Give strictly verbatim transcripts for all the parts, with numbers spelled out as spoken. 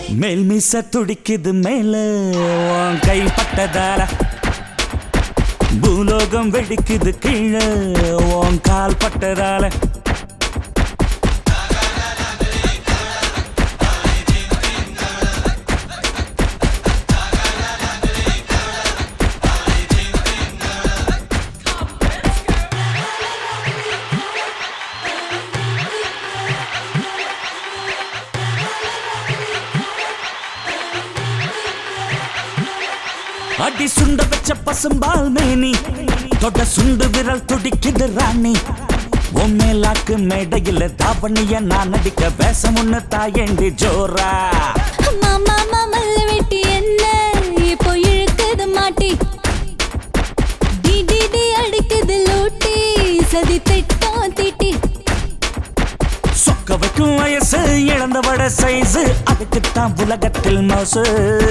மேல் மீச துடிக்குது மேல உன் கை பட்டதால பூலோகம் வெடிக்குது கீழே உன் கால் பட்டதால அடி சுண்ட வச்ச பசும்பால் மேனி தொட சுண்டு விரல் துடிக்குது ராணி உண்மையிலாக்கு மேடையில் தாவணிய நான் நடிக்க வேஷம் ஒண்ணு தாயண்டி ஜோரா மாமா மாமல்ல வெட்டி என்ன இப்போ இழுக்குது மாட்டி டி டி டி அடிக்குது லூட்டி சதி திட்டம் திட்டி சொக்க வைக்கும் வயசு இழந்த வட சைஸ் அதுக்குத்தான் உலகத்தில் மோசு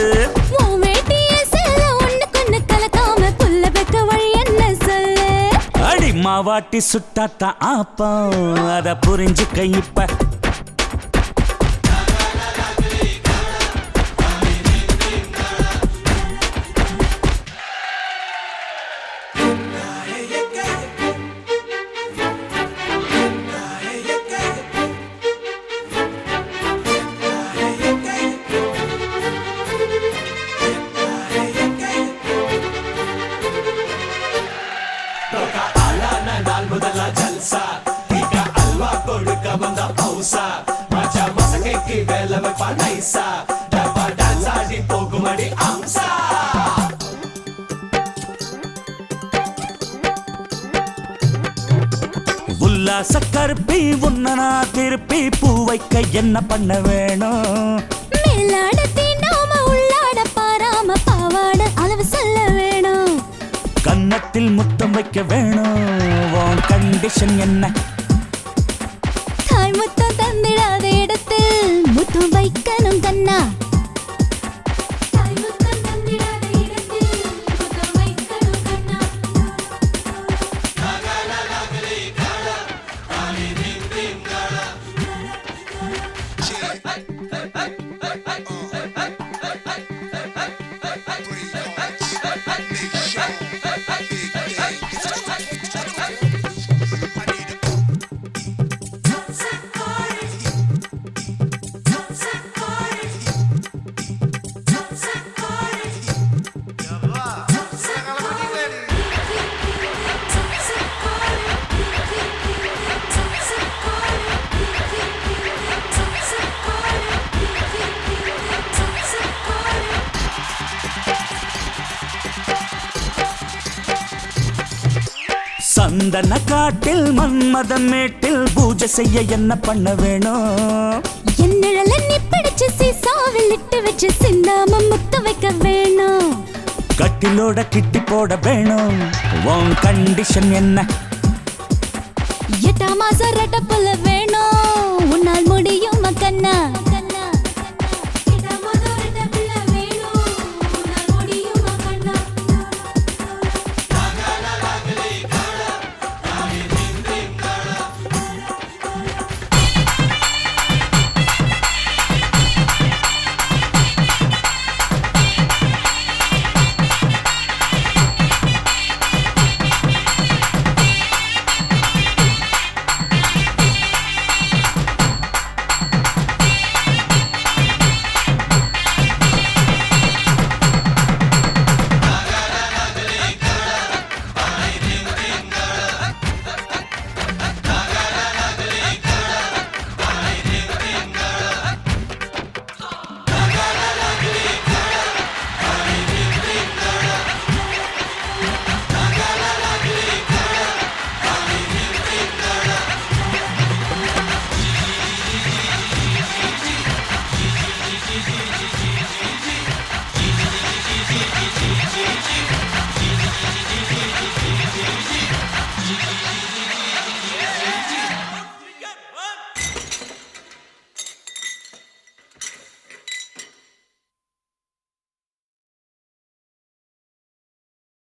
மாவாட்டி சுட்டாத்தான் ஆப்பம் அத புரிஞ்சுக்க இப்ப Jalsa, ika alwa koduka banda pausa, macha masakeki vela me panaisa, dappa dance adi pogumadi amsa. உல்லாச கருப்பி உன்னனா திருப்பி பூ வைக்க என்ன பண்ண வேணும் மேலாட தீண்டாம உள்ளாட பாராம பாவாட அளவு சொல்ல வேணும் கன்னத்தில் முத்தம் வைக்க வேணும் உன் கண்டிஷன் என்ன தாய் முத்தம் தந்திடாத இடத்தில் முத்தம் வைக்கணும் கண்ணா தாய் முத்தம் தந்திடாத இடத்தில் முத்தம் வைக்கணும் கண்ணா Nagala nagale gala, ani dim dim gala. Hey hey hey hey hey hey hey hey hey hey hey சந்தன காட்டில் மன்மதம் மேட்டில் பூஜை செய்ய என்ன பண்ண வேணும் என்னழல நீ பிடிச்சு சீசாவில் இட்டு வச்சு சிந்தாம முத்த வைக்க வேணும் கட்டிலோட கிட்டி போட வேணும் உன் கண்டிஷன் என்ன எட்டா மாசம் ரெட்ட புல